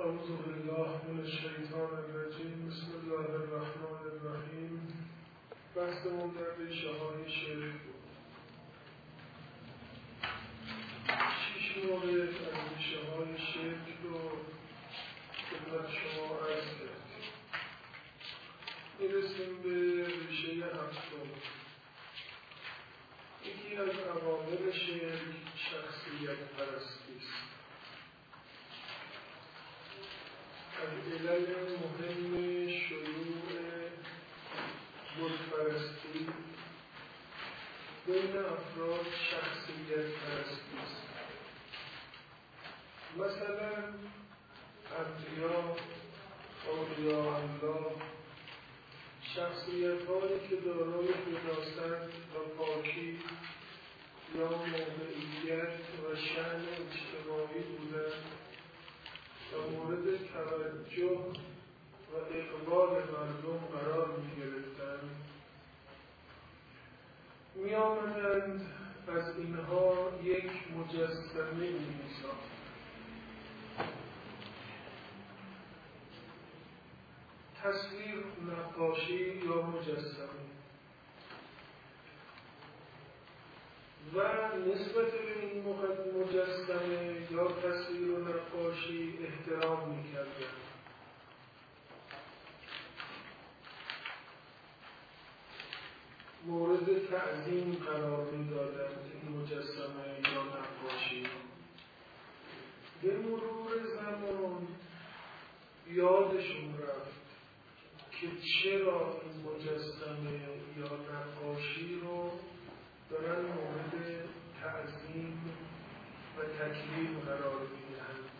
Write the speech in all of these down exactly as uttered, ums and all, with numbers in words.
اعوذ بالله من الشیطان الرجیم. بسم الله الرحمن الرحیم. بحثمون در ریشه های شرک بود. شیش مورد از ریشه های شرک رو خدمت شما عرض کردیم. میرسیم به ریشه هفتم. یکی از عوامل شرک شخصیت پرستی است. از علل مهم شیوع بت‌پرستی بین افراد شخصیت پرستی است. مثلا انبیا، اولیاء الله، شخصیت‌هایی که دارای قداست و پاکی یا موقعیت و شأن اجتماعی بودند و مورد توجه و اقبال مردم قرار می گرفتند، می آمدند از اینها یک مجسمه می ساختند. تصویر، نقاشی یا مجسمه و نسبت به این مجسمه یا تصویر و نقاشی احترام می‌کردند. مورد تعظیم قرار می‌دادند این مجسمه یا نقاشی. به مرور زمان یادشون رفت که چرا این مجسمه یا نقاشی رو دارن مورد تعظیم و تکریم قرار میدهند.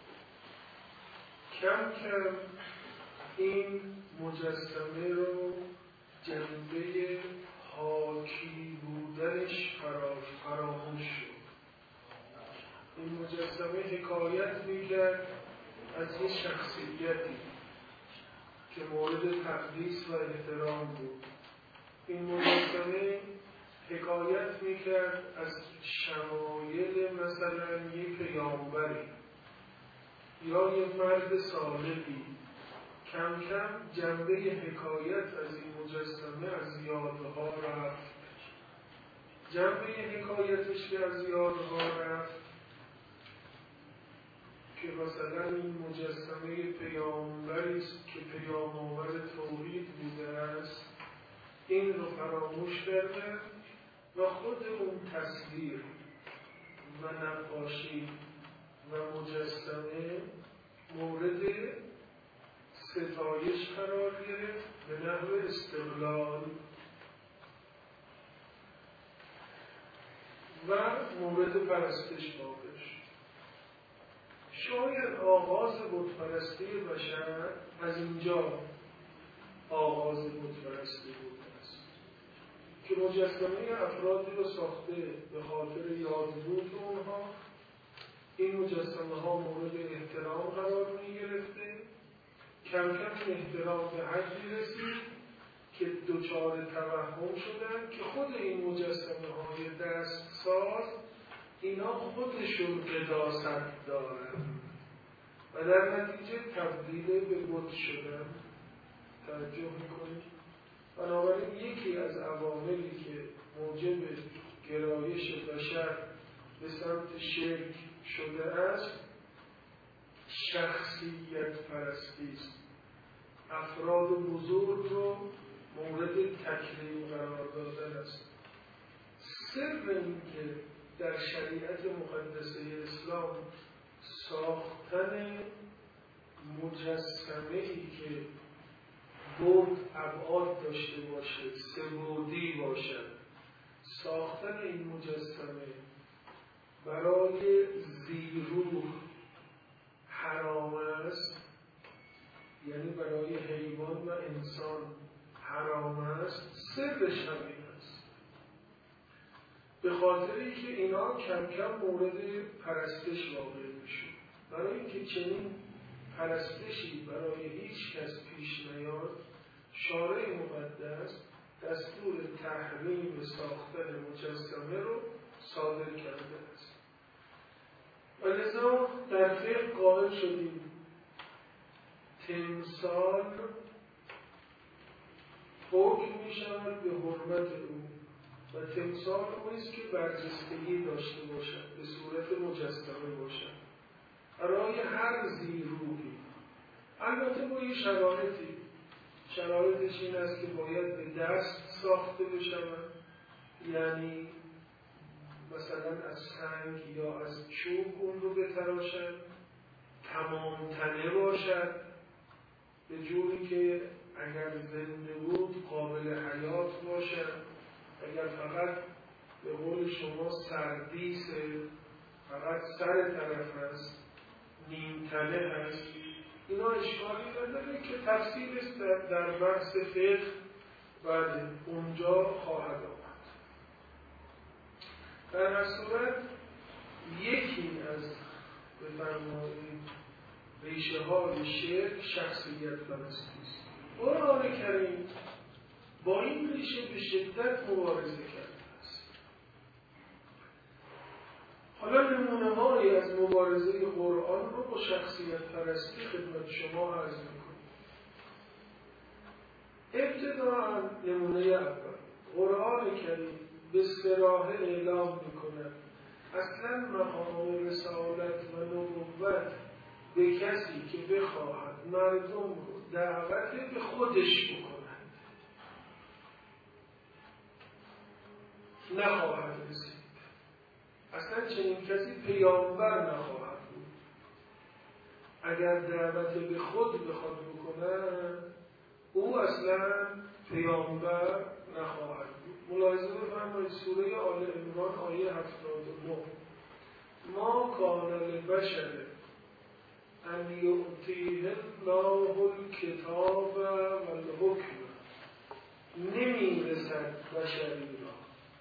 کم کم این مجسمه رو جنبه حاکی بودنش فراموش شد. این مجسمه حکایت میکرد از یه شخصیتی که مورد تقدیس و احترام بود. این مجسمه حکایت میکرد از شمایل مثلا یک پیامبری یا یک مرد صالحی. کم کم جنبه حکایت از این مجسمه از یادها رفت. جنبه حکایتش که از یادها رفت که مثلا این مجسمه پیامبری است که پیام آور توحید بوده است، این رو فراموش کرده و خود اون تصویر و نقاشی و مجسمه مورد ستایش قرار گرفت به نحو استقلال و مورد پرستش واقع شد. شاید آغاز بت‌پرستی بشر از اینجا آغاز بت‌پرستی بود که مجسمه افرادی رو ساخته به خاطر یادبود اونها. این مجسمه ها مورد احترام قرار می گرفته. کم کم این احترام به حدی رسید که دچار توهم شدن که خود این مجسمه های دست ساز اینا خودشون قداست دارن و در نتیجه تبدیل به بت شدن. توجه میکنید؟ بنابراین یکی از عواملی که موجب گرایش بشر به سمت شرک شده است شخصیت پرستی است. افراد بزرگ رو مورد تکریم قرار دادن است. سر این که در شریعت مقدسه اسلام ساختن مجسمه‌ای که بود ابعاد داشته باشه، سه‌بعدی باشد، ساختن این مجسمه برای ذی‌روح حرام است، یعنی برای حیوان و انسان حرام است. سرش همین است. به خاطر اینکه اینا کم کم مورد پرستش واقع میشه. برای اینکه چنین پرستشی برای هیچ کس پیش نیاد، شارع مقدس دستور تحریم ساختن مجسمه رو صادر کرده است. و لذا در فقه قائل شدیم تمثال حکم می شود به حرمت او و تمثال اویست که برجستگی داشته باشد، به صورت مجسمه باشد برای هر زیروحی. البته با یه شرایطی، شرایطش این است که باید به دست ساخته بشود، یعنی مثلا از سنگ یا از چوب اون رو بتراشد، تمام تنه باشد به جوری که اگر زنده بود قابل حیات باشد، اگر فقط به قول شما سردیس فقط سر طرف هست، نیم تنه هست، اینا اشکالی نداره که تفصیلش در, در بحث فقه بعد اونجا خواهد آمد. در هر صورت یکی از بفرمایید ریشه های شرک شخصیت پرستی است. قرآن کریم با این ریشه به شدت مبارزه کرده است. حالا نمونه هایی از مبارزه قرآن رو با شخصیت پرستی خدمت شما عرض می‌کنم. ابتداء نمونه اول، قرآن کریم به صراحه اعلام می‌کند اصلا مقام رسالت و نبوت به کسی که بخواهد مردم رو دعوت به خودش بکند نخواهد رسید. اصلا چنین کسی پیامبر نخواهد بود. اگر دعوت به خود بخواد بکند او اصلا پیامبر نخواهد بود. ملاحظه بفرمایید سوره آل عمران آیه هفتاد و نه، ما کان لبشر ان یؤتیه الله الکتاب و الحکم، نمیرسد بشری را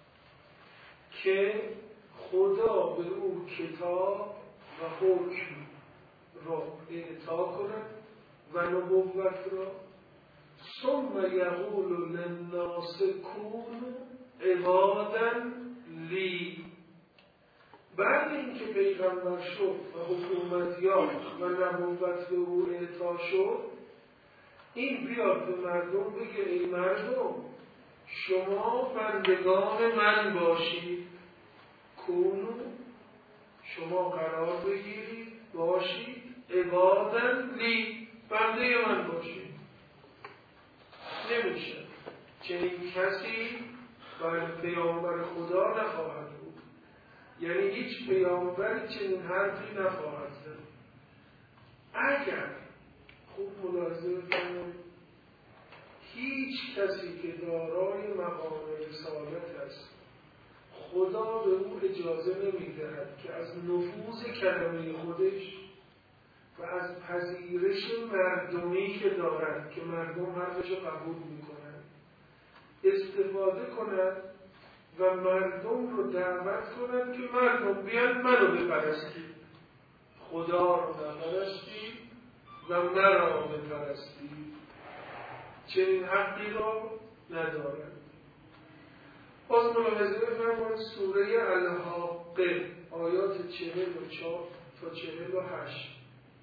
که خدا به او کتاب و حکم را اعطا کند و نبوت را، ثم یقول للناس کونوا عبادا لی، بعد اینکه پیغمبر شد و حکومت یافت و نبوت به او اعطا شد، این بیاد به مردم بگه ای مردم شما بندگان من باشید، کونو شما قرار بگیرید باشید، عبادا لی بنده من باشید. نمیشه چنین کسی بر پیامبر خدا نخواهد بود. یعنی هیچ پیامبری چنین حرفی نخواهد زد. اگر خوب ملاحظه بفرمایید هیچ کسی که دارای مقام رسالت است خدا به او اجازه نمیدهد که از نفوذ کلمه خودش و از پذیرش مردمی که دارد که مردم حرفش رو قبول میکنند استفاده کند و مردم رو دعوت کند که مردم بیان منو بپرستید، خدا رو نپرستید و مرا بپرستید. چنین حقی را ندارد. باز ملاحظه بفرمایید سوره الحاقه آیات چهل و چهار تا چهل و هشت،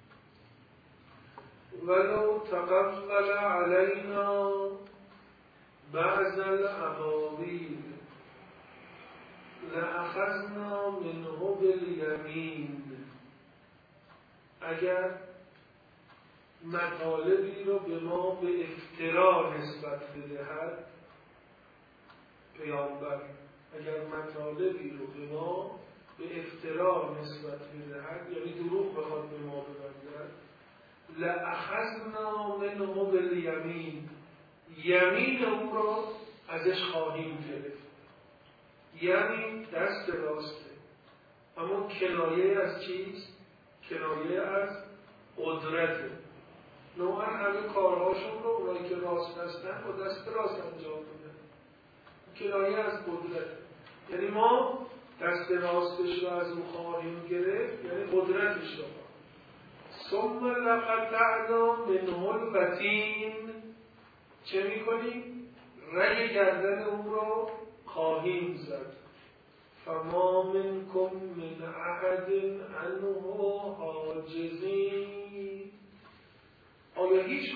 ولو تقبل علینا بعض الاباطیل لأخذنا منه بالیمین، اگر مطالبی رو به ما به افترا نسبت بدهد، پیامبر اگر مطالبی رو به ما به افترا نسبت بدهد یعنی دروغ بخواد به ما ببندد، لأخذنا منه بالیمین، یمین او را ازش خواهیم گرفت. یمین دست راسته، اما کنایه از چیست؟ کنایه از قدرته. نوعا همه کارهاشون رو اونایی که راست هستن با دست راست انجام میدن. کنایه از قدرت، یعنی ما دست راستش رو از او خواهیم گرفت، یعنی قدرتش رو. ثم لقطعنا منه الوتین، چه میکنیم؟ رگ گردن او رو خواهیم زد. فما منکم من احد عنه حاجزین، آیا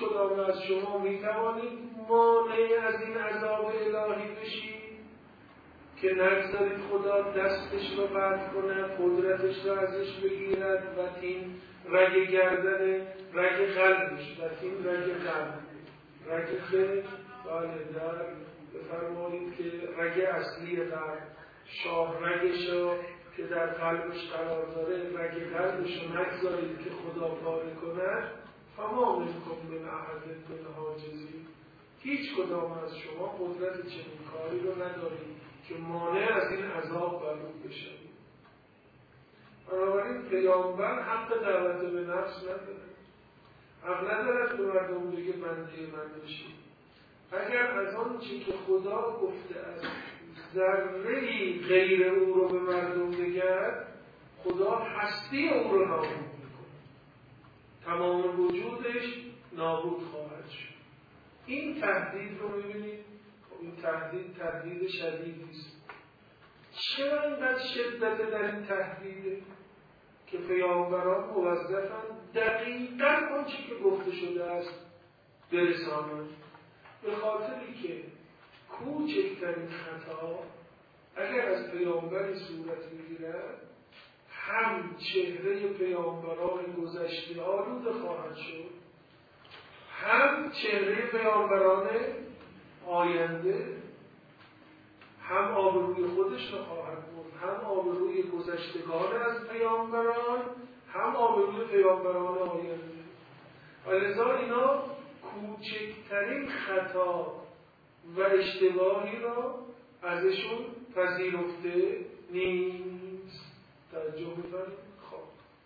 کدام از شما می توانید مانع از این عذاب الهی بشید که نگذارید خدا دستش رو قطع کنه، قدرتش رو ازش بگیرد و تین رگ گردن رگ قلبش و تین رگ قلب رگ که بله در بفرمایید که رگ اصلی قلب شاه رگش رو که در قلبش قرار داره رگ قلبش رو نگذارید که خدا پاره کنه. فما منکم من احد من حاجزی، هیچ کدام از شما قدرت چنین کاری رو ندارید که مانع از این عذاب بر او بشوید. بنابراین پیامبر حق دعوت به نفس نداره، حق ندارد به مردم بگه بنده من بشید. اگر از آن چی که خدا گفته است ذره‌ای غیر او رو به مردم بگرد، خدا هستی او رو نابود میکنه، تمام وجودش نابود خواهد شد. این تهدید رو میبینید، این تهدید تهدید شدیدی است. چرا اینقدر شدت در این تهدیده که پیامبران موظفن دقیقاً اون چی که گفته شده است برسانند؟ به خاطری که کوچکترین خطا اگر از پیامبری صورت میگیرد، هم چهره پیامبران گذشته آلوده خواهد شد، هم چهره پیامبران آینده، هم آبروی خودش رو خواهد برد، هم آبروی گذشتگان از پیامبران، هم آبروی پیامبران آینده. و لذا اینا کوچکترین خطا و اشتباهی را ازشون پذیرفته نیست. توجه بفرمایید. خب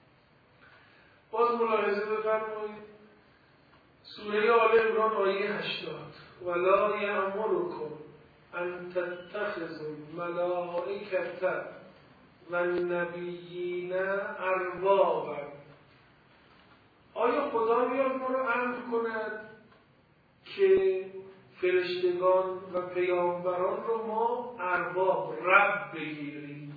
باز ملاحظه بفرمایید سوره آل عمران آیه هشتاد ولا یأمرکم ان تتخذوا الملائکة والنبیین اربابا. آیا خدا میاد ما رو امر کند که فرشتگان و پیامبران رو ما ارباب رب بگیریم؟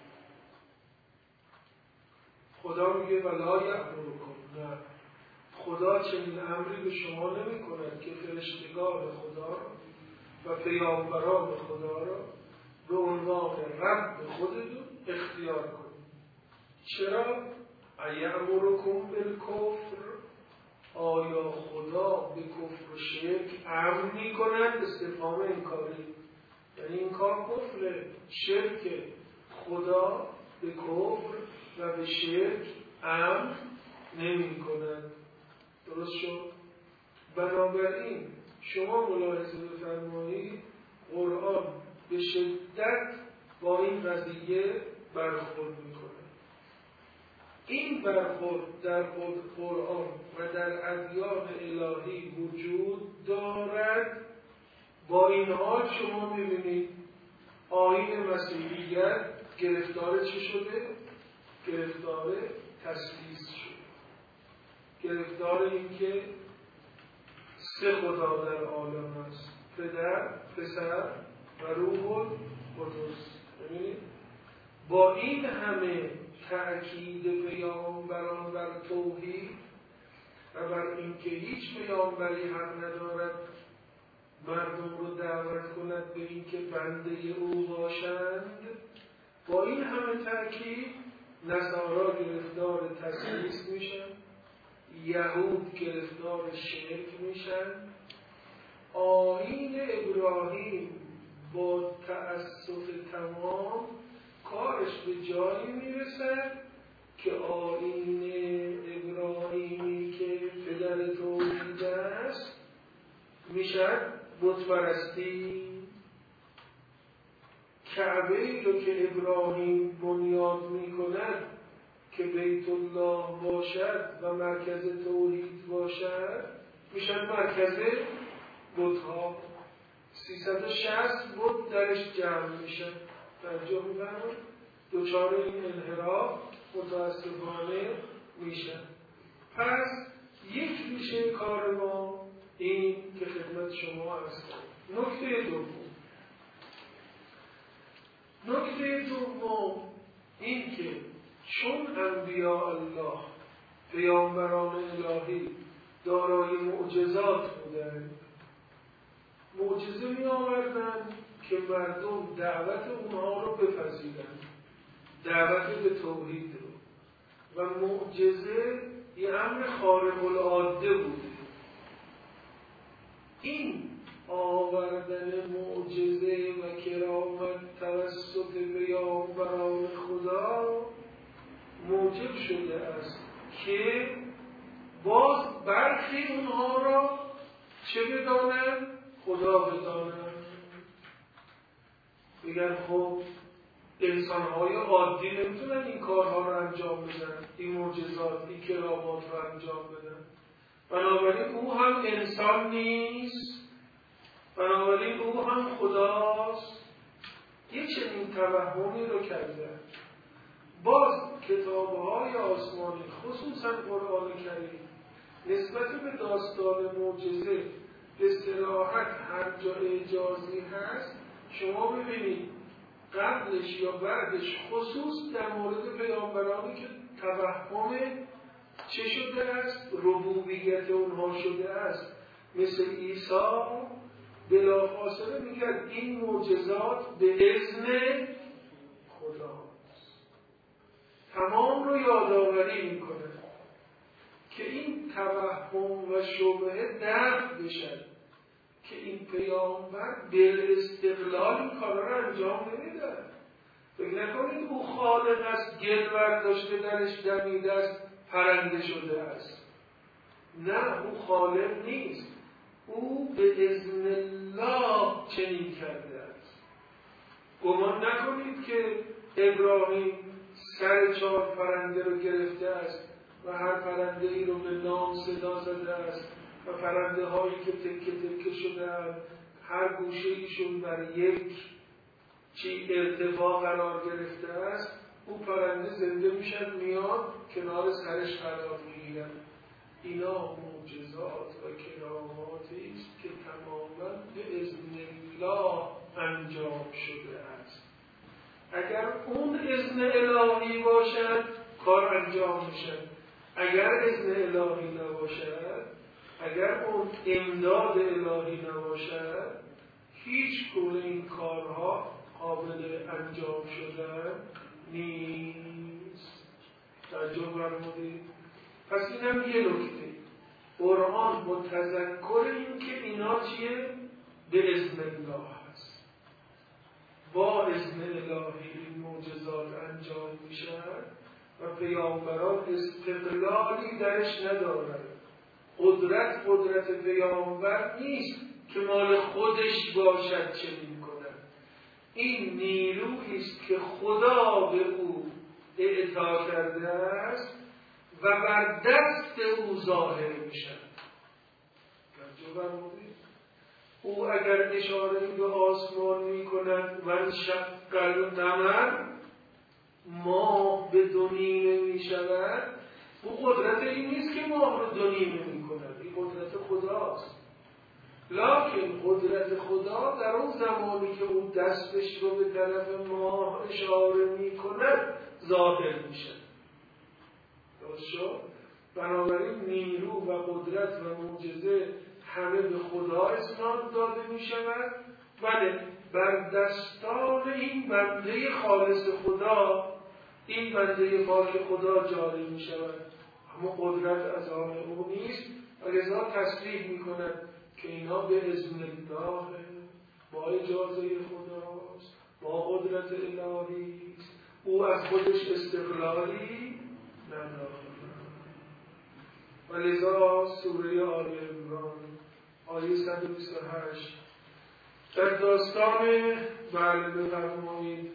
خدا میگه ولا یأمرکم، نه، خدا چنین امری به شما نمی کند که فرشتگان خدا و پیامبران خدا را به عنوان رب خودتون اختیار کنید. چرا؟ ایأمرکم بالکفر، آیا خدا به کفر و شرک امر می کند؟ استفهام انکاری، یعنی این کار کفره، شرک. خدا به کفر و به شرک امر نمی کند. درست شد؟ بنابراین شما ملاحظه بفرمایید قرآن به شدت با این قضیه برخورد میکنه. این برخورد در قرآن و در ادیان الهی وجود دارد. با این حال شما میبینید آیین مسیحیت گرفتار چی شده؟ گرفتار تثلیث شده، گرفتار این که سه خدا در عالم است، پدر، پسر و روح القدس. ببینید با این همه تأکید پیامبران بر توحید و بر اینکه هیچ پیامبری حق ندارد مردم رو دعوت کند به اینکه بنده او باشند، با این همه تأکید نصارا گرفتار تثلیث میشن، یهود گرفتار شرک میشن. آیین ابراهیم با تأسف تمام کارش به جایی میرسد که آیین ابراهیمی که پدر توحید است میشد بت پرستی. کعبه‌ای رو که ابراهیم بنیاد میکند که بیت الله باشد و مرکز توحید باشد میشد مرکز بت‌ها. سیصد و شصت بت درش جمع میشن. توجه می‌فرمایید؟ دوچار این انحراف متاسفانه میشن. پس یک ریشه کار ما این که خدمت شما عرض کردم. نکته دوم نکته دوم این که چون انبیاء الله پیامبران الهی دارای معجزات بودند. معجزه می آوردند که مردم دعوت اونها رو بپذیرند، دعوت به توحید رو. و معجزه یه امر خارق العاده بوده. این آوردن معجزه و کرامت توسط پیامبران خدا موجب شده است که باز برخی اونها را چه بدانند؟ خدا بدانند. میگن خب انسان‌های عادی نمیتونن این کارها رو انجام بدن، این معجزات، این کرامات رو انجام بدن. بنابراین او هم انسان نیست، بنابراین او هم خداست. یه چنین توهمی رو کرده. باز کتاب‌های آسمانی خصوصا قرآن کریم نسبت به داستان معجزه به صراحت هر جا اجازی هست شما ببینید قبلش یا بعدش خصوص در مورد پیامبرانی که توهم چه شده است؟ ربوبیت اونها شده است، مثل عیسی بلافاصله میگن این معجزات به اذن خداست. تمام رو یادآوری میکنه که این توهم و شبهه دفع بشن که این پیامبر بل استقلال این کارا رو انجام نمیده. فکر نکنید او خالق است، گل برداشته درش دمیده است، پرنده شده است. نه، او خالق نیست، او به اذن الله چنین کرده است. گمان نکنید که ابراهیم سر چهار پرنده رو گرفته است و هر پرنده ای رو به نام صدا زده است و پرنده هایی که تکه تکه شدن هر گوشه ایشون بر یک چی ارتفاع قرار گرفته است، او پرنده زنده میشن میاد کنار سرش قرار میگیرن. اینا معجزات و کراماتی است که تماما به اذن الله انجام شده است. اگر اون اذن الهی باشد کار انجام میشه. اگر اذن الهی نباشد، اگر اون امداد الهی نباشد، هیچ گونه این کارها قابل انجام شدن نیست. توجه فرمودید؟ پس اینم یه نکته. قرآن با تذکر این که اینا چیه؟ به اذن الله هست. با اذن الهی این معجزات انجام میشن و پیامبران استقلالی درش ندارن. قدرت قدرت پیامبر نیست که مال خودش باشد چه میکنن. این نیرویی است که خدا به او اعطا کرده است و بر دست او ظاهر میشن. او اگر اشاره به آسمان میکند و شق القمر ماه به دو نیمه میشود، او قدرت این نیست که ماه رو دو نیمه میکند، این قدرت خداست. لکن قدرت خدا در اون زمانی که اون دستش رو به طرف ماه اشاره میکند ظاهر میشه. درست شد؟ بنابراین نیرو و قدرت و معجزه همه به خدا اسناد داده می شود. بله، بر دستان این بنده خالص خدا، این بنده پاک خدا جاری می شود، اما قدرت از آن او نیست و لذا تصریح می کند که اینا به اذن الله، با اجازه خداست، با قدرت الهی است. او از خودش استقلالی ندارد. و لذا سوره آل عمران آیه صد و بیست و هشت در داستان بله بفرمایید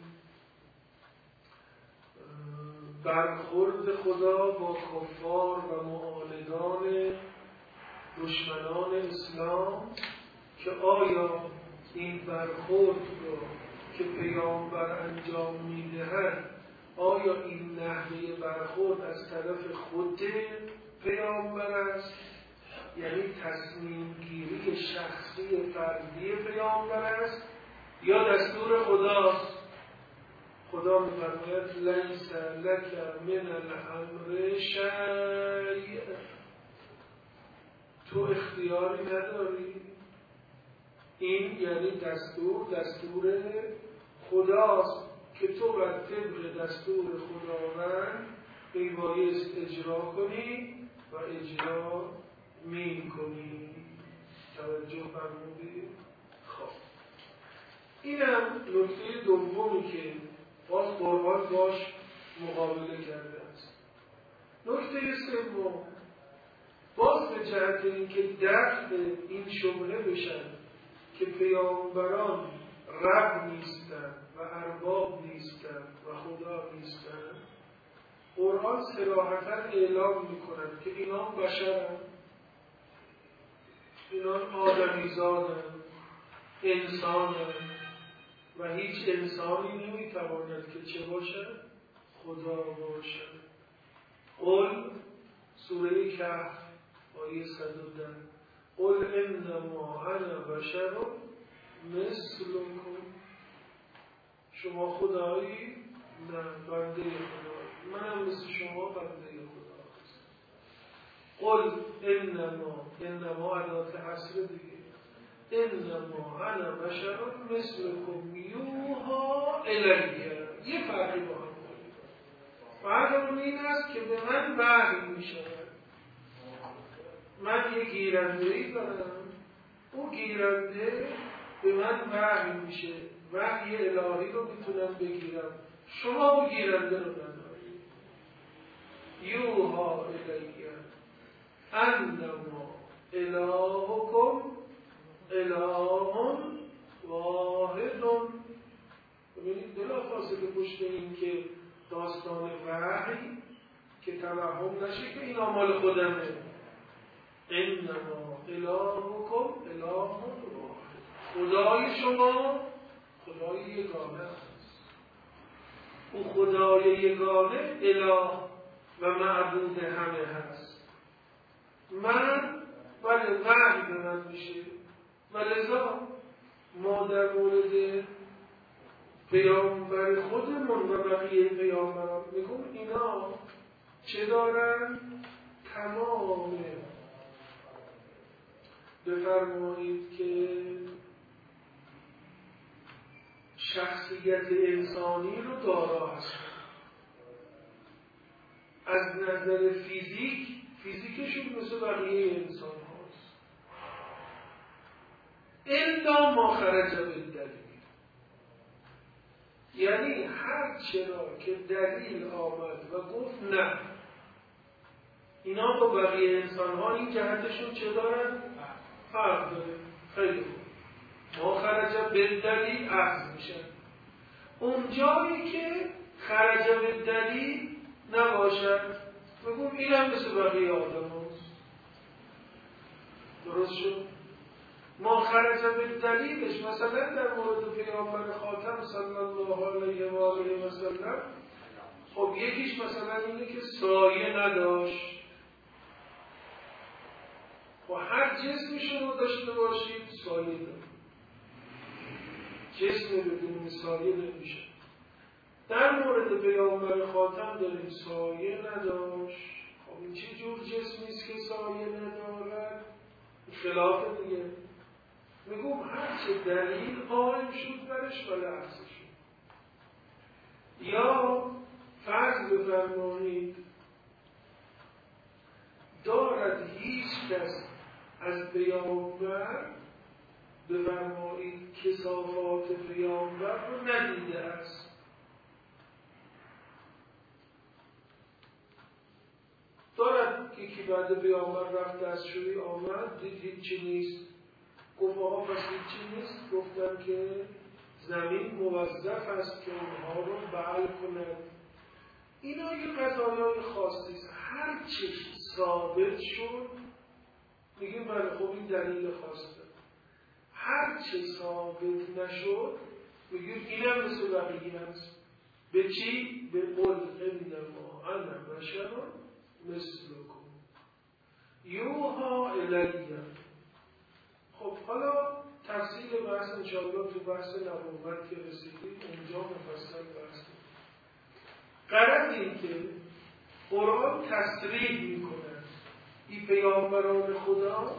برخورد خدا با کفار و معاندان دشمنان اسلام که آیا این برخورد رو که پیامبر انجام میدهد آیا این نحوه برخورد از طرف خود پیامبر است، یعنی تصمیم گیری شخصی فردی پیامبر است، یا دستور خداست؟ خدا می‌فرماید لیس لک من الامر شیء، تو اختیاری نداری. این یعنی دستور دستور خداست که تو بر طبق دستور خداوند میبایست اجرا کنی و اجرا می کنی. توجه فرمودید؟ خب اینم نکته دومی که باز قرآن باش مقابله کرده است. نکته سوم باز به جهت اینکه دفع این شبهه بشن که پیامبران رب نیستند و ارباب نیستند و خدا نیستند، قرآن صراحتاً اعلام می‌کند که اینان بشرند، اینان آدمیزادند، انسانند و هیچ انسانی نمی‌تواند که چه باشد؟ خدا باشد. قل سوره کهف آیه صد و ده قل انما انا بشر مثلکم. شما خدایی؟ نه، بنده خدایی. منم مثل شما بنده خدا هستم. قل انما انما ادات حصر دیگه. انما انا بشر مثلکم یوحی الیه. یه فرقی با هم داریم. فرق این است که به من وحی می‌شود. من یه گیرنده‌ای دارم، اون گیرنده به من وحی میشه، وحی الهی رو میتونم بگیرم، شما اون گیرنده رو ندارید. یوحی الیه انما الهکم اله واحد. ببینید بلافاصله پشت این که داستان وحی که توهم نشه که این آمال خودمه. انما الهکم اله واحد. خدای شما خدای یگانه است. او خدای یگانه اله و معبود همه هست. من ولی وحی به من میشه و لذا ما در مورد پیامبر خودمون و بقیه پیامبران میگم اینا چه دارن؟ تمام بفرمایید که شخصیت انسانی رو دارا هستن. از نظر فیزیک فیزیکشون مثل بقیه انسان هاست. الا ما خرج بالدلیل. یعنی هر چرا که دلیل آمد و گفت نه، اینا با بقیه انسان ها این جهتشون چه دارن؟ فرق داره. خیلی خوب. ما خرج بالدلیل اخذ میشن. اون جایی که خرج بالدلیل نباشد بگم این هم مثل بقیه آدم هاست. درست شد؟ ما خرج بالدلیلش مثلا در مورد پیامبر خاتم صلی الله علیه و آله و سلم، خب یکیش مثلا اینه که سایه نداشت. و هر جسمی شما داشته باشید سایه داره. جسم بدون سایه نمیشه. در مورد پیامبر خاتم داریم سایه نداشت. خب این چه جور جسمی است که سایه ندارد؟ خلاف دیگه. میگم هر چه دلیل قائم شد برش و لحظه شد. یا فرض بفرمایید دارد هیچ کس از پیامبر بفرمایید کثافات پیامبر رو ندیده است. دارد یکی بعد پیامبر رفت دستشویی آمد دید هیچی نیست، گفت آقا پس هیچی نیست. گفتن که زمین موظف است که اونها رو بل کند. اینا یه قضایای خاصی است. هر چی ثابت شد میگیم بله خب این دلیل خاصه. هر چی ثابت نشد میگیم اینم مثل بقیه هست. به چی؟ به قل انما انا بشر مثلکم یوحی الیه. خب حالا تفصیل بحث انشاءالله تو بحث نبوت که رسیدیم اونجا مفصل بحث کنیم. غرض این که قرآن تصریح میکنه این پیامبران خدا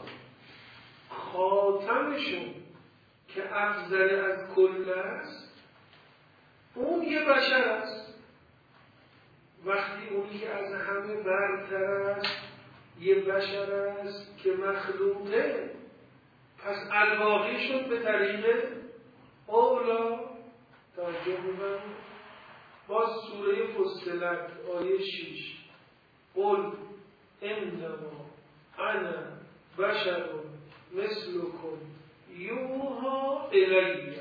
خاتمشون که افضل از کل است، اون یه بشر است. وقتی اونی که از همه برتر است یه بشر است که مخلوقه، پس الواقعشون به طریق اولا توجه می‌کنم. باز سوره فصلت آیه شش، قل انما انا بشر مثلکم یوحی الی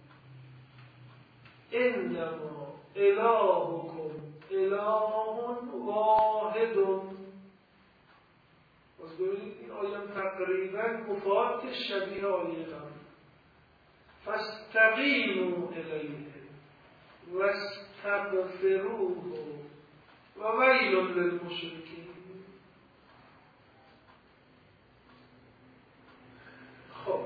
انما الهکم اله واحد. باز ببینید این آیه تقریبا مفاد شبیه آیه قبل. فاستقیموا الیه واستغفروه و ویل للمشرکین. خب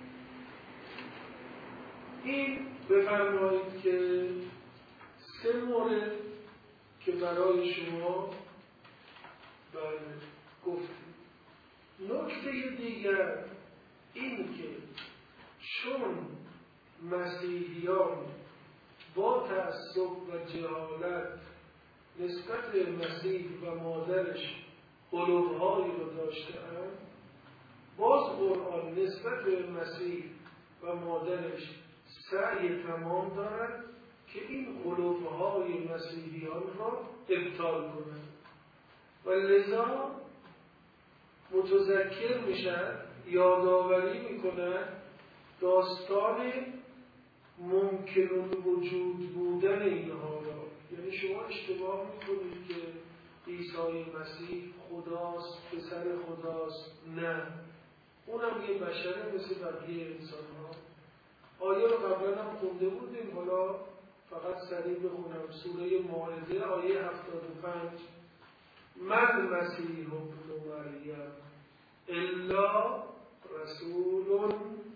این بفرمایید که سه مورد که برای شما بله گفتیم. نکته دیگر این که چون مسیحیان با تعصب و جهالت نسبت به مسیح و مادرش قلوب‌هایی رو داشته‌اند، باز قرآن نسبت به مسیح و مادرش سعی تمام دارد که این قلوب‌های مسیحیان را ابطال کند و لذا متذکر میشد، یادآوری میکند داستان ممکن وجود بودن اینها را. یعنی شما اشتباه میکنید که عیسی مسیح خداست، پسر خداست. نه، اونم یه بشره مثل بقیه انسان ها. آیه رو قبلا هم خونده بودیم، حالا فقط سریع بخونم. سوره مائده آیه هفتاد و پنج، من مسیح ابن مریم الا رسول.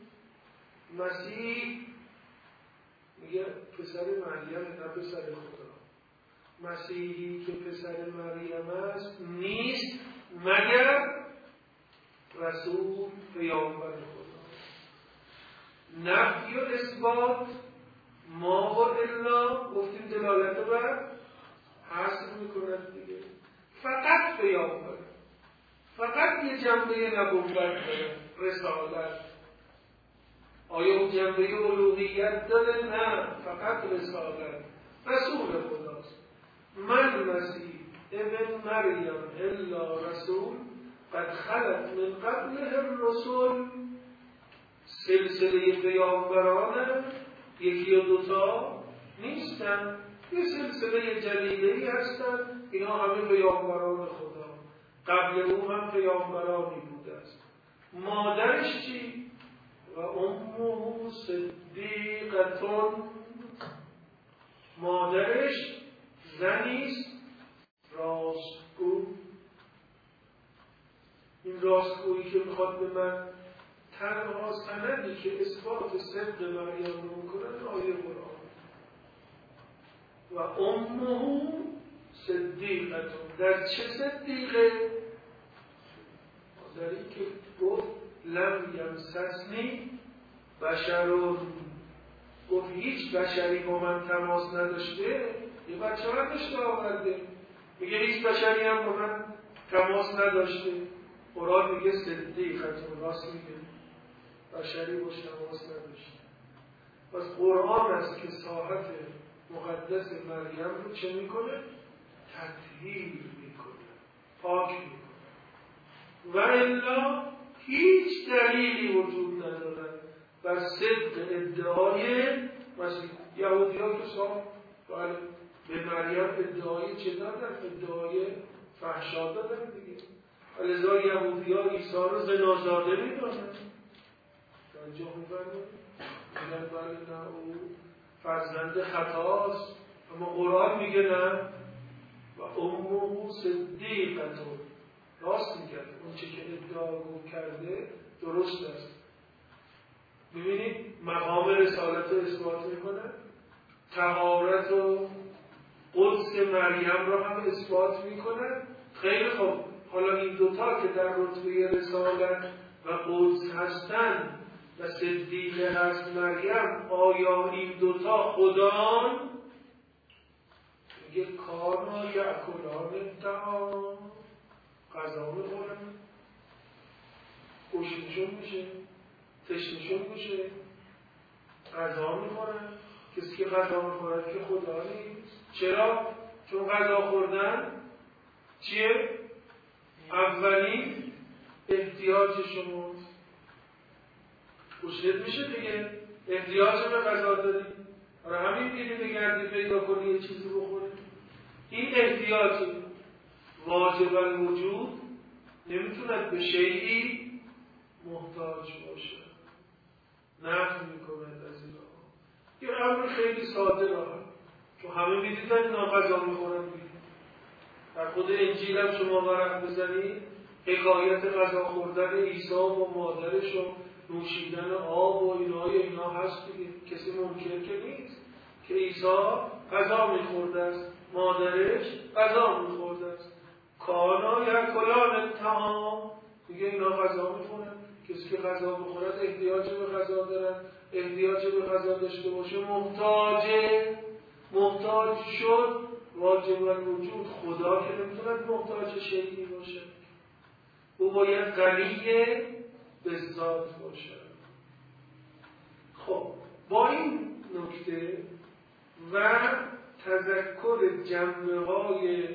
مسیح میگه پسر مریم، نه پسر خدا. مسیحی که پسر مریم است نیست مگر رسول، پیامبر خدا. نفی و اثبات ما و الا گفتیم دلالت بر حصر میکند دیگه. فقط پیامبر، فقط یه جنبه نبوت داره، رسالت. آیا اون جنبه الوهیت داره؟ نه، فقط رسالت. رسول خداست. من مسیح ابن مریم الا رسول قد خلت من قبله الرسل. سلسله پیامبران یکی و دوتا نیستن، یه سلسله جلیله‌ای هستن. اینا همه پیامبران خدا، قبل او هم پیامبرانی بوده است. مادرش چی؟ و امه صدیقتون، مادرش زنیست راستگو. این راستگویی که میخواد به من تنها سندی که اثبات صدق مریم رو میکنه آیه قرآن. و امه صدیقتون، در چه صدیقه؟ در این که گفت لم یمسسنی بشرون، گفت هیچ بشری با من تماس نداشته. یه بچه من داشته آورده، میگه هیچ بشری هم با من تماس نداشته. قرآن میگه صدیقتون، راست میگه، بشری باش تماس نداشته. پس قرآن است که ساحت مقدس مریم رو چه میکنه؟ تطهیر میکنه، پاک میکنه. و الا هیچ دلیلی وجود ندارد بر صدق ادعای مسیح. یهودی ها که صاحب به مریم ادعای چه دادن؟ ادعای فحشا دادن دیگه. لذا یهودی ها عیسی رو زنازاده میدونن. توجه می‌فرمایید؟ میگن بله نه او فرزند خطاست، اما قرآن میگه نه. و امه صدیقتون، راست میگه، اون چه که ادعا کرده درست است. ببینید مقام رسالت رو اثبات میکنه، طهارت و قدس مریم رو هم اثبات میکنه. خیلی خوب، حالا این دوتا که در رتبه رسالت و قدس هستن و صدیقه هست مریم، آیا این دوتا خدان؟ میگه کانا یأکلان الطعام، غذا میخورن، گوشتشون میشه، تشنشون میشه، غذا میخورن. کسی که غذا میخورد که خدا نیست. چرا؟ چون غذا خوردن چیه؟ اولین احتیاج شماست. گوشت میشه دیگه، احتیاج به غذا داری، برای همین میری بگردی پیدا کنی یه چیزی بخوری. این احتیاج واجب الوجود نمیتوند به شیئی محتاج باشه. نفی میکند از این یه امر خیلی ساده راهه، چون همه میدیدن اینا غذا میخورن. در خود انجیل هم شما ورق بزنید حکایت غذا خوردن عیسی و مادرش و نوشیدن آب و اینای اینا هست دیگه. کسی منکر که نیست که عیسی غذا میخورده است، مادرش غذا میخورده است. کانا یأکلان الطعام، میگه اینا غذا میخورن. کسی که غذا بخورد احتیاج به غذا دارن، احتیاج به غذا داشته باشه محتاجه. محتاج شد واجب الوجود. خدا که نمیتوند محتاج شیئی باشه، او باید غنی به ذات باشه. خب با این نکته و تذکر جنبه‌های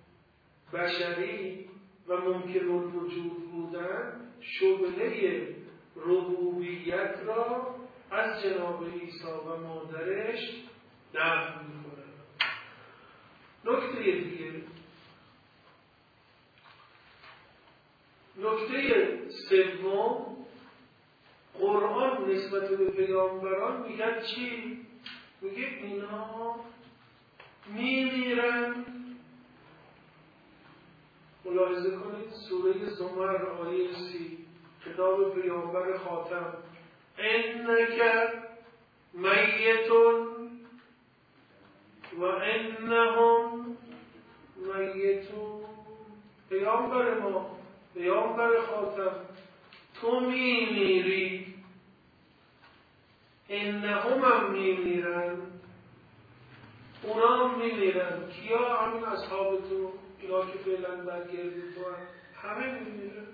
بشری و ممکن الوجود بودن، شبهه ربوبیت را از جناب عیسی و مادرش نفی می‌کنه. نکته دیگه، نکته سوم، قرآن نسبت به پیامبران میگن چی؟ میگه اینا میمیرن. ملاحظه کنید سوره زمر آیه سی، کتاب پیامبر خاتم، انک میتون و انهم میتون. پیامبر ما، پیامبر خاتم، تو میمیری، انهم هم میمیرن، اونا هم میمیرن. کیا؟ همین اصحاب تو، اینا که فعلا برگردی تو هم همه میمیرن.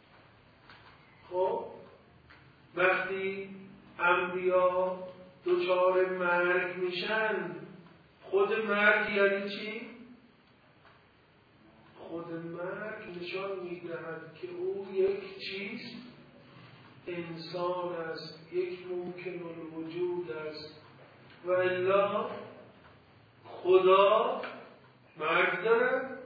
خب وقتی انبیا دچار مرگ میشن، خود مرگ یعنی چی؟ خود مرگ نشان میدهد که او یک چیز انسان است، یک ممکن الوجود است. و الا خدا مرگ دارد،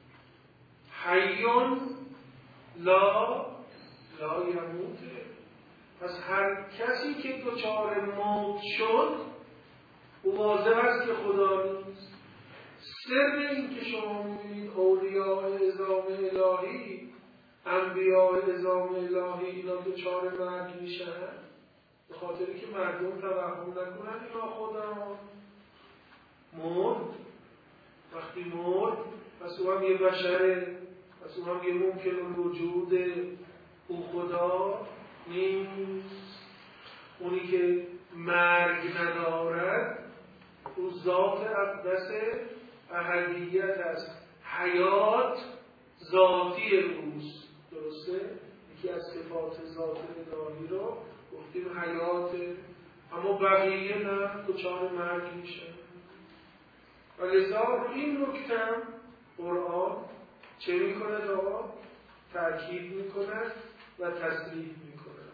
حیون لا لا یموته. پس هر کسی که دچار موت شد او واضح است که خدا نیست. سر این که شما می‌بینید اولیاء عظام الهی، انبیاء عظام الهی، اینا دچار مرگ میشن به خاطری که مردم توهم نکنن اینا خدا مرد. وقتی مرد پس او هم یه بشره، پس او هم یه ممکن الوجوده. او خدا نیست. اونی که مرگ ندارد او ذات اقدس احدیت است. حیات ذاتی اوست، درسته؟ یکی از صفات ذات الهی رو گفتیم حیات. اما بقیه نه، دچار مرگ میشه. و لذا این نکته قرآن چه میکنه آقا؟ تأکید میکنه و تصریح میکنه.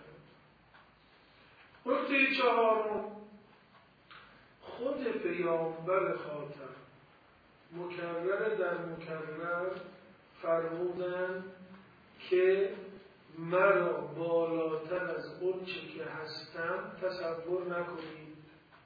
نکته چهارم، خود پیامبر خاتم مکرر در مکرر فرمودن که مرا بالاتر از اون چه که هستم تصور نکنید،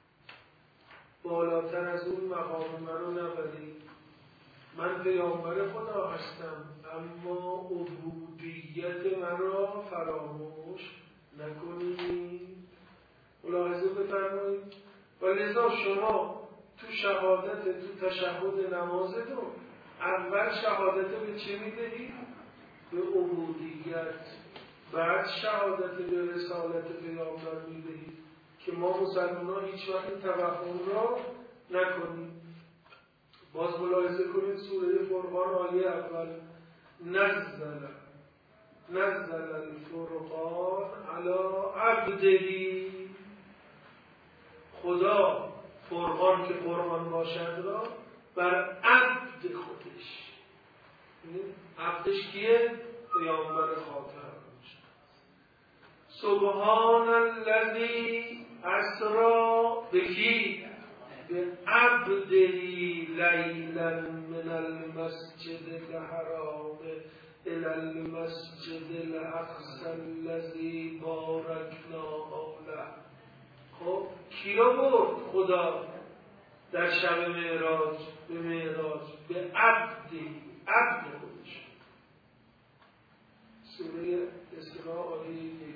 بالاتر از اون مقام منو نبرید. من پیامبر خدا هستم اما عبودیت مرا فراموش نکنید. ملاحظه بفرمایید. و لذا شما تو شهادت، تو تشهد نمازتون اول شهادت به چه میدهید؟ به عبودیت، بعد شهادت به رسالت پیامبر میدهید که ما مسلمان هیچ وقت توهم را نکنیم. باز ملاحظه کنید سوره فرقان آیه اول، نزل نزل الفرقان علی عبدهی، خدا فرقان که قرآن باشد را بر عبد خودش، عبدش کیه؟ پیامبر خاتم. سبحان الذی اسری بکی به عبدهی لیلا من المسجد الحرام الی المسجد الاقصی الذی بارکنا حوله. خب کی را برد خدا در شب معراج به معراج؟ به عبدی، عبد خودش. سوره اسراء آیه یک،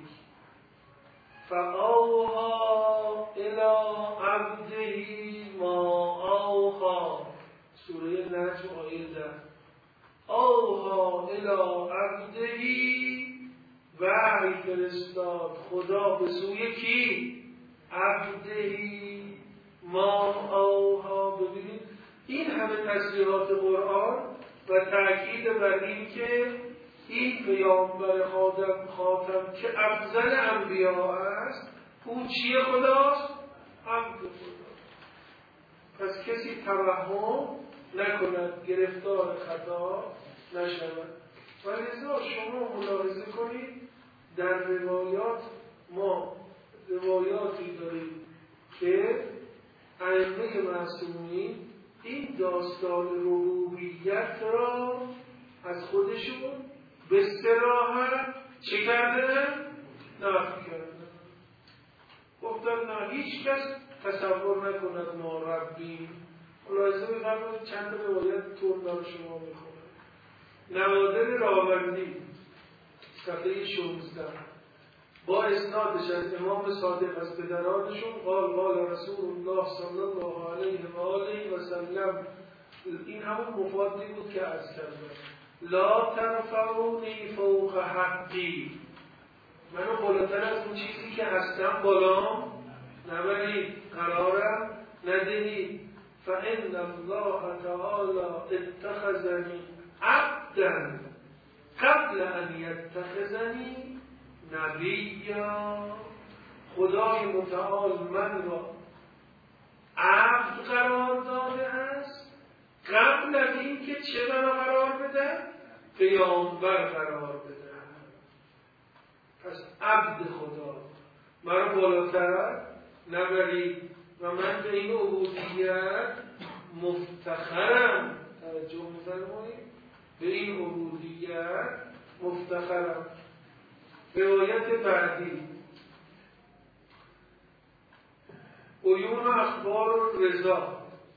فاوحی الی عبده ما اوحی. سوره نجم آیه ده، اوحی الی عبده، وحی فرستاد خدا به سوی کی؟ عبدهی ما اوحی. ببینید این همه تصریحات قرآن و تأکید بر این که این پیامبر خاتم خاتم که افضل انبیا است، او چیه؟ خداست، عبد خدا. پس کسی توهم نکند، گرفتار خطا نشود. و لذا شما ملاحظه کنید در روایات ما روایاتی داریم که ائمه معصومین این داستان ربوبیت را از خودشون به صراحت چه کردن؟ نفی کردن. گفتن نه، هیچ کس تصور نکند ما ربیم. ملاحظه بفرمایید چند روایت طور برای شما میخونم. نوادر راوندی صفحه شانزده با اسنادش از امام صادق از پدرانشون قال قال رسول الله صلی الله علیه و آله و سلم. این همون مفادی بود که عرض کردم، لا ترفعونی فوق حقی، منو بالاتر از اون چیزی که هستم بالا نبرید، قرارم ندهید. فإن الله تعالی اتخذنی عبدا قبل ان یتخذنی نبیا. خدای متعال من را عبد قرار داده است قبل از این که چه منو قرار بده؟ پیامبر قرار بده. پس عبد خدا منو بالاتر نبرید و من به این عبودیت مفتخرم. توجه می‌فرمایید؟ به این عبودیت مفتخرم. روایت بعدی عیون اخبار رضا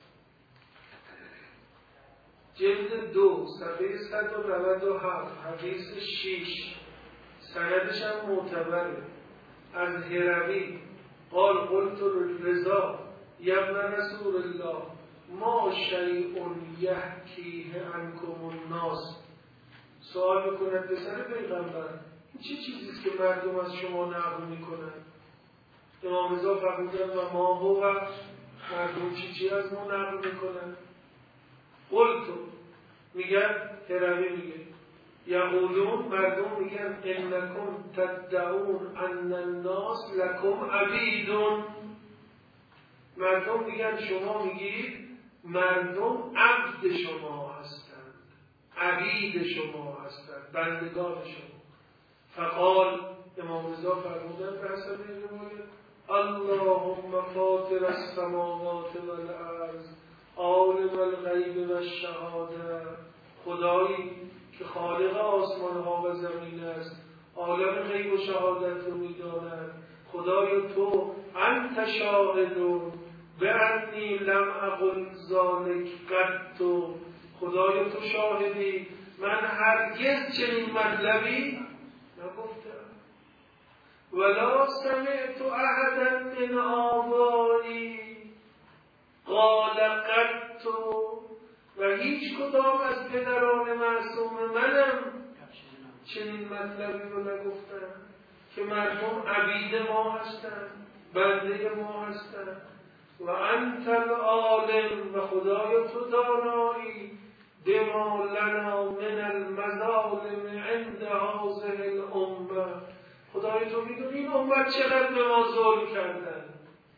جلد دو صفحه صد و نود و هفت حدیث شش، سندش هم معتبره، از هروی قال قلت رضا یبن رسول الله ما شیء یحکیه عنکم الناس. سوال میکند پسر پیغمبر این چه چیزیست که مردم از شما نقل میکنن؟ امام رضا فرمودن و ما هو، مردم چی چی از ما نقل میکنن؟ قلتو، میگن هروی میگه یقولون، مردم میگن انکم تدعون ان الناس لکم عبیدون، مردم میگن شما میگید مردم عبد شما هستند، عبید شما هستند، بندگان شما. فقال، امام رضا فرمودن به حسب این روایت اللهم فاطر السماوات والارض عالم الغیب والشهاده، خدایی که خالق آسمان ها و زمین است، عالم غیب و شهادت رو میداند. خدای تو انت شاهد به انی لم اقل ذالک قط، خدای تو شاهدی من هرگز چنین مطلبی نگفتم. ولا سمعت احدا من آبایی قال قط، و هیچ کدام از پدران معصوم منم چنین مطلبی رو نگفتن که مردم عبید ما هستند، بنده ما هستند. و انت العالم، و خدای تو دانایی، بما لنا من المظالم عند هذه الامه، خدای تو میدونی این امت چقدر به ما ظلم کردن.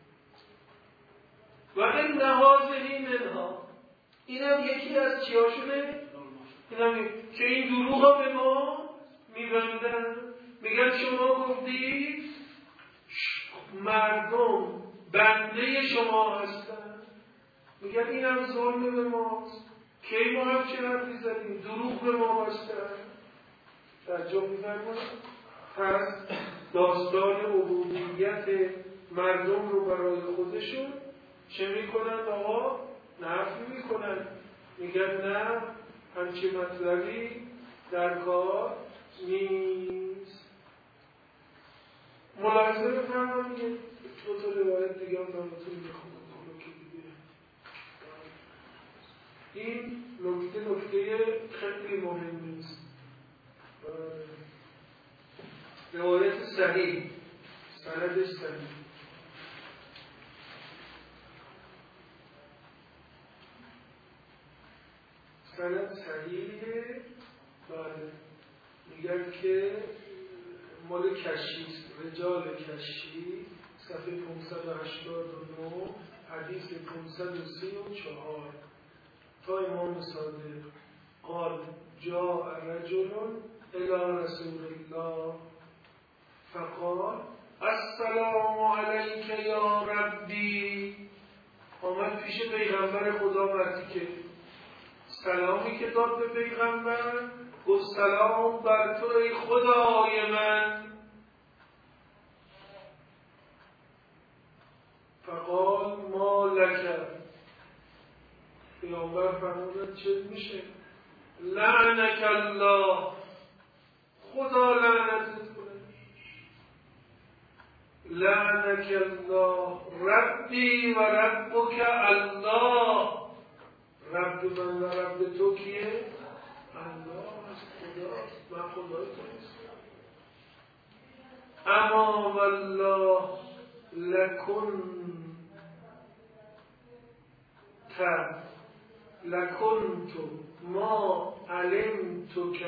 و ان هذه منها، اینم یکی از چیاشونه، اینم که این دروغ ها به ما میبندن، میگن شما گفتید مردم بنده شما هستن، میگن اینم ظلم به ماست. کی ما هم چه حرفی زدیم؟ دروغ به ما بستن. تعجب می‌فرمایید؟ پس داستان عبودیت مردم رو برای خودشون چه میکنن آقا؟ نفی میکنن، میگن نه همچه مطلبی در کار نیست. ملاحظه بفرمایید دو تا روایت دیگه هم براتون میخونم که دیگه این نکته نکته خیلی مهمی است. روایت صحیح، سندش صحیح. سند صحیحه. بله میگن که مال کشیست، رجال کشی، صفحه پانصد و هشتاد و نه، حدیث پانصد و سی و چهار. تا امام صادق قال جاء رجل الى رسول الله فقال السلام علیک یا ربی. آمد پیش پیغمبر خدا مردی که سلامی که داد به پیغمبر، گفت سلام بر تو ای خدای من. فقال ما لک، پیغمبر فرمودن چه میشه؟ لعنک الله، خدا لعنتت کنه. لعنک الله ربی و ربک الله، رب من و رب تو کیه؟ الله از خداست، من خدای تو نیستم. اما والله لکن تب لکنت ما علمتک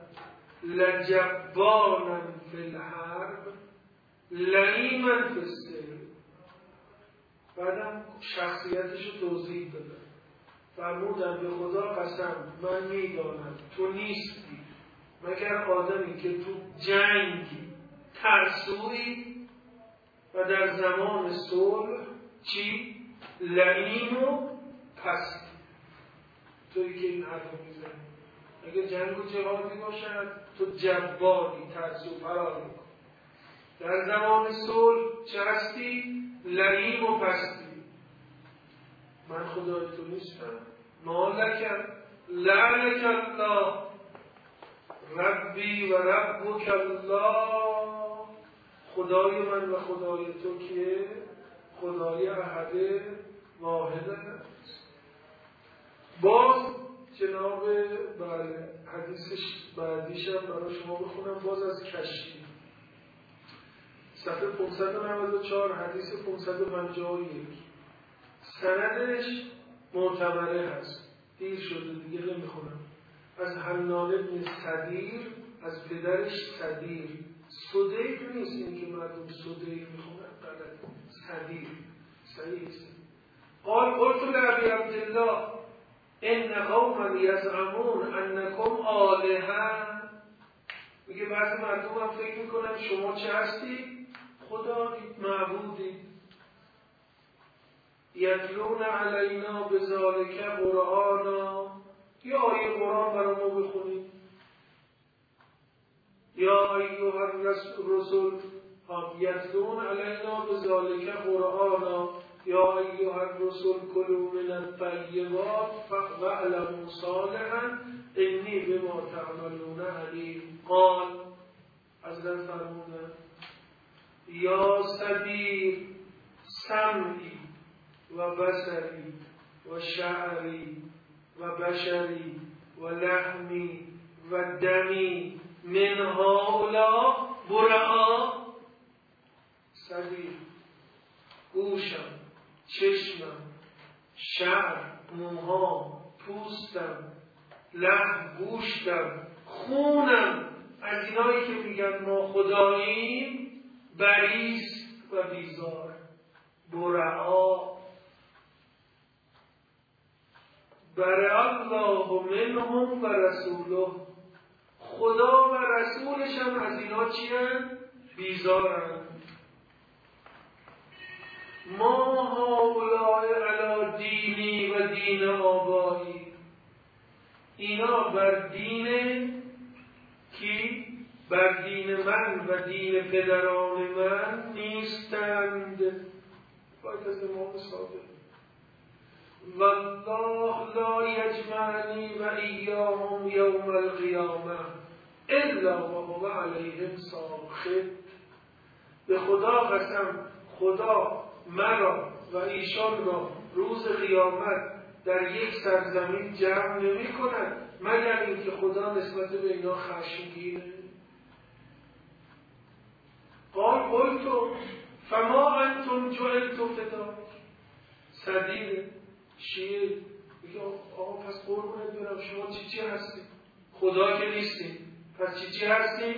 لجبانا فی الحرب لئیما فی السلم. بعدم شخصیتش رو توضیح دادم، فرمودن به خدا قسم من میدانم تو نیستی مگر آدمی که تو جنگی ترسوی و در زمان صلح چی؟ لئیم و پستی. تویی که این حرف میزنی اگه جنگ و جهادی باشد تو جباری، ترسو، فرار میکن. در زمان صلح چه هستی؟ لئیم و پستی. من خدای تو نیستم. مالک لعنک الله ربی و ربک الله، خدای من و خدای تو که خدای احد واحد است. باز جناب بله حدیثش بعدیشم برای شما بخونم، باز از کشتی صفحه پانصد و نود و چهار حدیث پانصد و پنجاه و یک. سندش معتبره هست، دیر شده دیگه نمیخونم. از حنان ابن صدیر، از پدرش صدیر، صدیر نیست، این که مردم صدیر میخونن غلط، صدیر صحیح است. قال قلت لأبي عبد الله ان قوما یزعمون انکم آلهه، میگه بعضی مردم هم فکر میکنن شما چه هستی؟ خدایید، معبودید. یتلون علینا بذالک قرآنا، یا آیه قرآن برای ما بخونید. یا ایها الرسول یتلون علینا بذالک قرآنا یا ایها الرسول کلوا من الطیبات واعلموا صالحا انی بما تعملون علیم. قال حضرت فرمودند یا سبیر سمعی و بصری و شعری و بشری و لحمی و دمی من هؤلاء برعا، صدیر، گوشم، چشمم، شعر، موها، پوستم، لحم، گوشتم، خونم، از اینایی که میگن ما خداییم بریست و بیزار. برعا، برع الله منهم و رسوله، خدا و رسولش هم از اینا چی هم؟ بیزارن. ما هؤلاء علی دینی و دین آبایی، اینا بر دین کی؟ بر دین من و دین پدران من نیستند. باید از امام صادق والله لا یجمعنی و ایاهم یوم القیامه الا و هو علیهم ساخط. به خدا قسم، خدا مرا و ایشان را روز قیامت در یک سرزمین جمع نمی کند مگر اینکه خدا نسبت به اینا خشمگینه. قال قلتم فما انتم جعلتم فداک، صدیق شیعه میگه آقا پس قربونت برم شما چی چی هستید؟ خدا که نیستید، پس چی چی هستید؟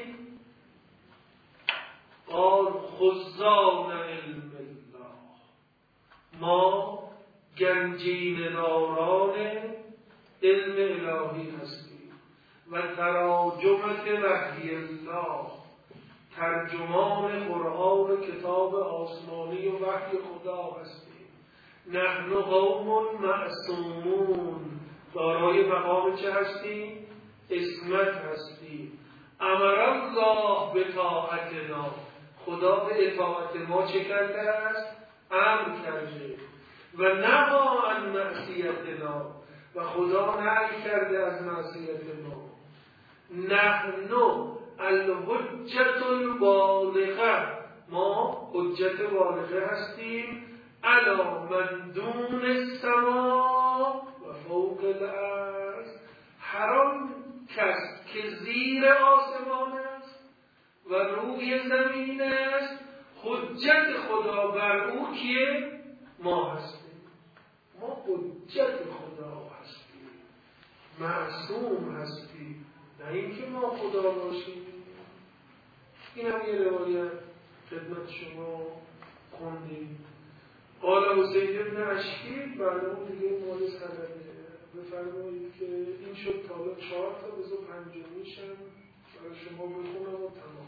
قال خزان علم الله، ما گنجین داران علم الهی هستیم و تراجمت وحی الله، ترجمان قرآن و کتاب آسمانی و وحی خدا هستیم. نحن قوم معصومون، دارای مقام چه هستیم؟ عصمت هستیم. امر الله به طاعتنا، خدا به اطاعت ما چه کرده است؟ امر کرده. و نهی عن معصیتنا، و خدا نهی کرده از معصیت ما. نحن الحجة البالغه، ما حجت بالغه هستیم علی من دون السماء و فوق الارض، هر آن کس که زیر آسمان است و روی زمین است، حجت خدا بر او کیه؟ ما هستیم. ما حجت خدا هستیم، معصوم هستیم، نه اینکه ما خدا باشیم. این هم یه روایت خدمت شما خوندیم. قال حسین ابن اشکیل، بعد اون دیگه مورد سندیه بفرمایید که این شد تا حالا چهار تا، بذار پنجمیشم برای شما بخونم و تمام.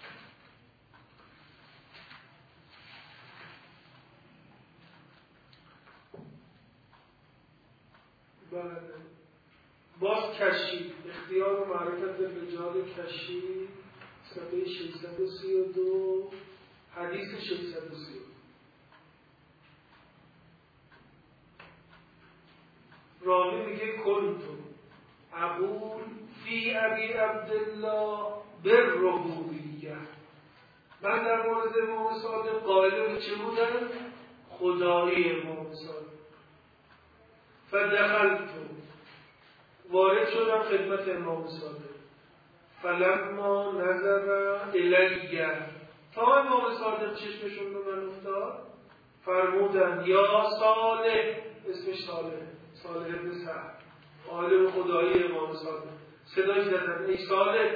بله، باز کشی، اختیار و معرفت رجال کشی، صفحه ششصد و سی و دو، حدیث ششصد و سی و دو. راوی میگه کنتو اقول فی ابی عبدالله بالربوبیه، من در مورد امام صادق قائل به چه بودم؟ خدایی امام صادق. فدخلتو، وارد شدم خدمت امام صادق. فلما نظر الیه، تا امام صادق چشمشون به من افتاد فرمودن یا صالح، اسمش صالح، صالح ابن سعد، عالم خدایی امام صادق، صدای زدن ای صالح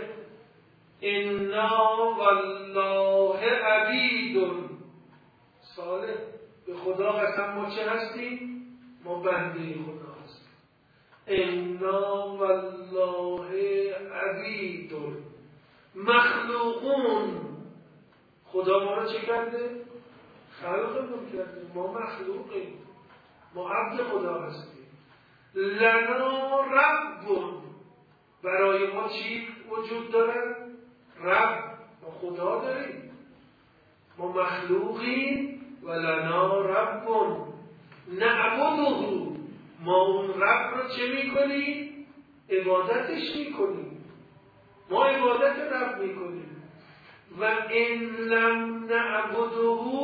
انا والله عبیدون، صالح به خدا قسم ما چه هستیم؟ ما بنده خدا هستیم. انا والله عبیدون مخلوقون، خدا ما رو چه کرده؟ خلقمون کرده، ما مخلوقیم، ما عبد خدا هستیم. لنا رب، برای ما چی وجود داره؟ رب، ما خدا داریم، ما مخلوقیم. و لنا رب نعبده، ما اون رب رو چه میکنیم؟ عبادتش میکنیم، ما عبادت رب میکنیم. و ان لم نعبده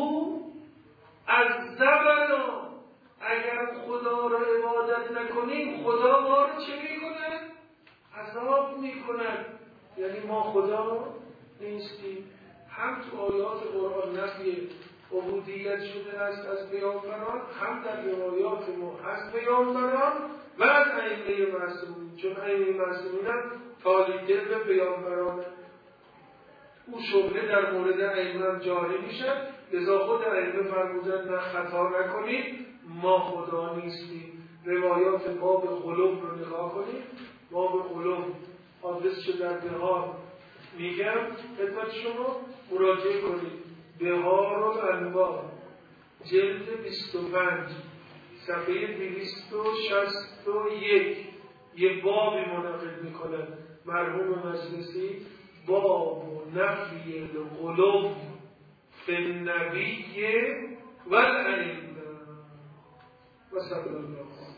عذبنا، اگر خدا رو عبادت نکنیم خدا ما رو چه میکنه؟ عذاب میکنه. یعنی ما خدا نیستیم. هم تو آیات قرآن نفی عبودیت شده است از پیامبران، هم در روایات ما از پیامبران و از ائمه معصومین، چون ائمه معصومین هم تالیده به پیامبران. او شبهه در مورد ائمه جاری میشه، لذا خود ائمه فرمودن نه خطا نکنید، ما خدا نیستیم. روایات باب غلو رو نگاه کنید. باب غلو حافظ شده در بهار، میگم خدمت شما مراجعه کنید. بهار و انوار جلد بیست و پنج صفحه دویست و شصت و یک یه بابی منعقد میکنه مرحوم مجلسی، باب نفی الغلو فی النبی و الائمه و صلی الله